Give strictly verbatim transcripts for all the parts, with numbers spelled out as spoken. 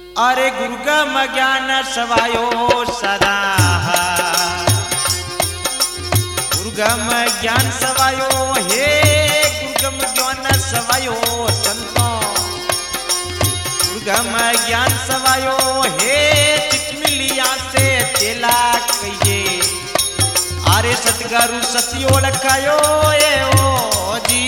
अरे गुरुगम ज्ञान सवायो सदा, गुरुगम ज्ञान सवायो हे गुरुगम ज्ञान सवायो संतों, गुरुगम ज्ञान सवायो हे चिटमिलिया से चेला कहिए। अरे सतगुरु सतियो लखायो ए ओ जी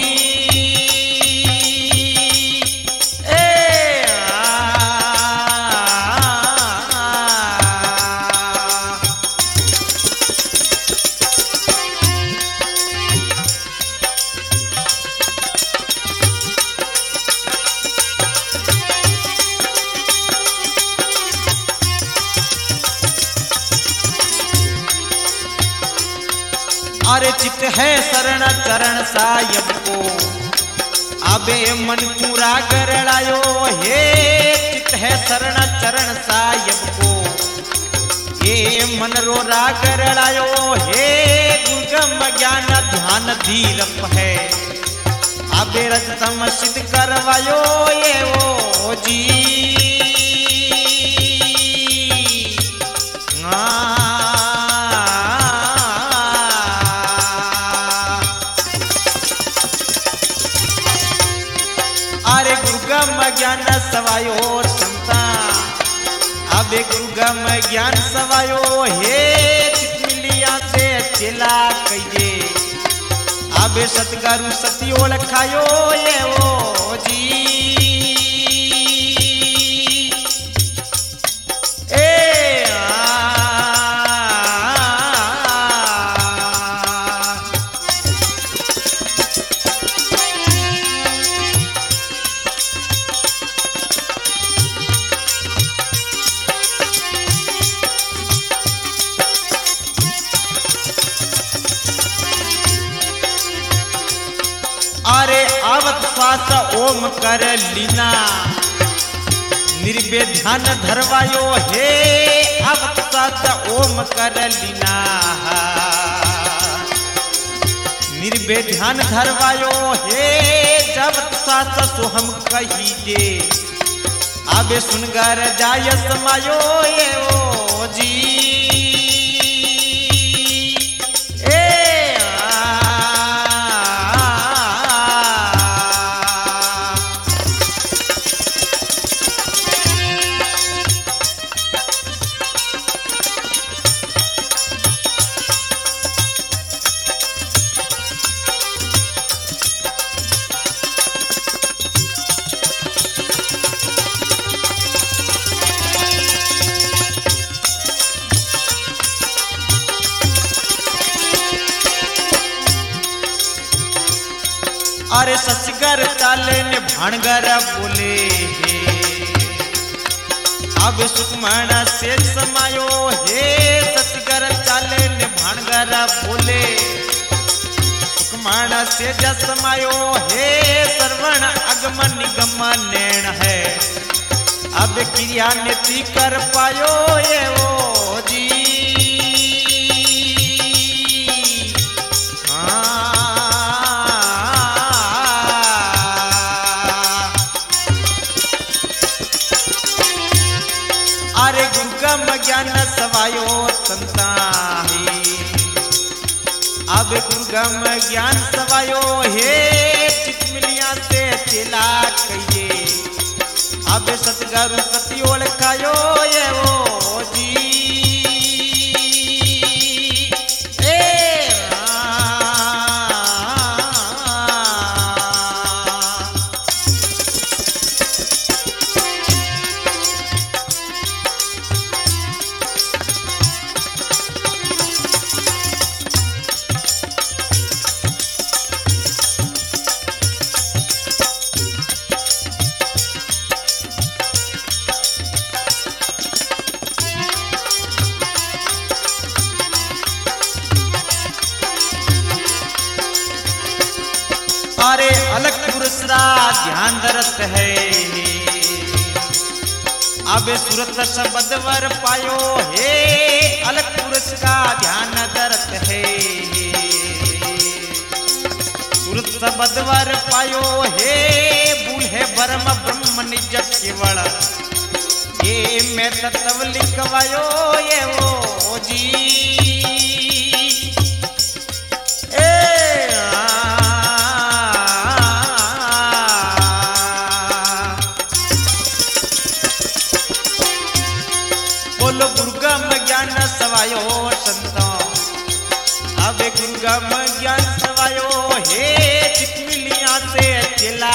अरे चित है शरण चरण सायब को, अबे मन पूरा गरड़ायो हे चित है शरण चरण सायब को, ये मन रो राग गरड़ायो हे गुरुगम ज्ञान ध्यान धीरप है। अबे रजतम सिद्ध करवायो ये ओ जी ज्ञान सवायो संता, अबे गुरुगम ज्ञान सवायो हे चिटमिलिया से चेला कहिए। अबे सतगुरु सतियो लखायो ये ओ जी ए आ अरे आवत श्वास ओम कर लीना, निर्वे ध्यान धरवायो हे आवत श्वास ओम कर लीना, निर्वे ध्यान धरवायो हे जब श्वास सोहम कही दे। अबे सुनगर जाय समायो ये ओ जी अरे सचगर चाले ने भाणगर बोले हे, अब सुखमण से समायो हे सचगर चाले ने भाणगर बोले, सुखमण से जस समायो हे सर्वण अगम निगम नैण है। अब क्रिया नीति कर पायो ये ओ जी अरे गुरुगम ज्ञान सवायो संता ही, अब गुरुगम ज्ञान सवायो हे चिटमिलिया से चेला कहिए। अब सतगुरु सतियो लखायो ये ओ जी अरे अलग पुरुष रा ध्यान दरत है, अब सूरत शब्द वर पायो हे अलग पुरुष का ध्यान दरत है। सूरत शब्द वर पायो हे बूढ़े ब्रह्म ब्रह्म निज केवल, ये मैं तत्व लिखवायो ये वो जी ए आ, बोलो गुरुगम ज्ञान सवायो संतो अबे गुरुगम ज्ञान सवायो हे चितमिलिया से चिला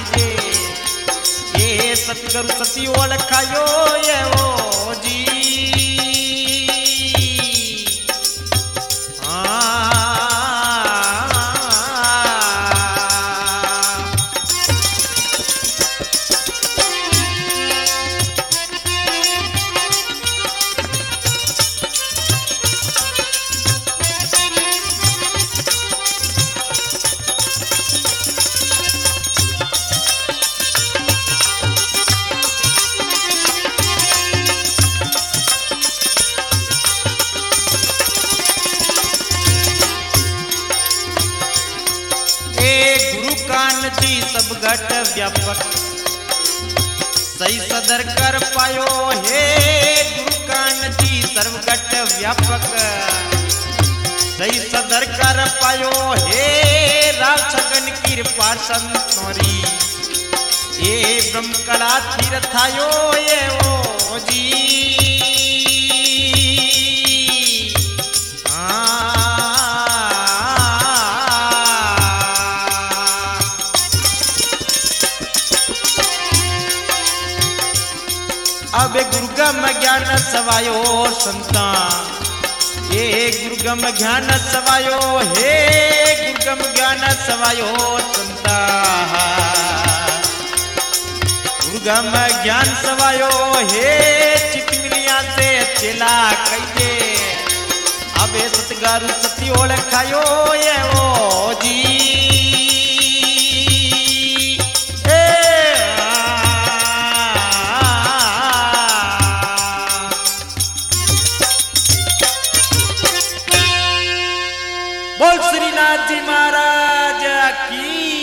ये सतगुरु सती ओळखायो ये वो जी जी सब घट व्यापक सही सदर कर पायो हे गुरु कान जी सर्व घट व्यापक सही सदर कर पायो हे राव छगन कृपा संतोरी ये ब्रह्म कला तीर्थायो ये ओ जी अबे गुरुगम ज्ञान सवायो संता ये गुरुगम ज्ञान सवायो हे गुरुगम ज्ञान सवायो संता गुरुगम ज्ञान सवायो हे चितमिलिया से चेला कहिए अबे सतगुरु सती ओळखायो ये ओ जी बोल श्रीनाथ जी महाराज की